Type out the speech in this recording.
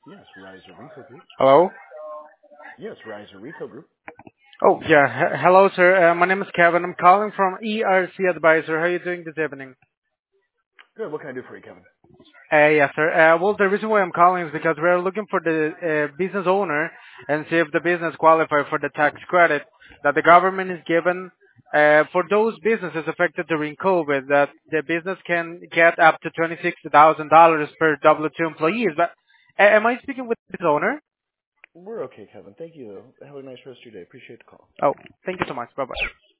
Yes, Riser Rico Group. Hello? Yes, Riser Rico Group. Oh, yeah. Hello, sir. My name is Kevin. I'm calling from ERC Advisor. How are you doing this evening? Good. What can I do for you, Kevin? Yes, sir. Well, the reason why I'm calling is because we're looking for the business owner and see if the business qualify for the tax credit that the government is given for those businesses affected during COVID, that the business can get up to $26,000 per W-2 employees. But am I speaking with the owner? We're okay, Kevin. Thank you. Have a nice rest of your day. Appreciate the call. Oh, thank you so much. Bye-bye.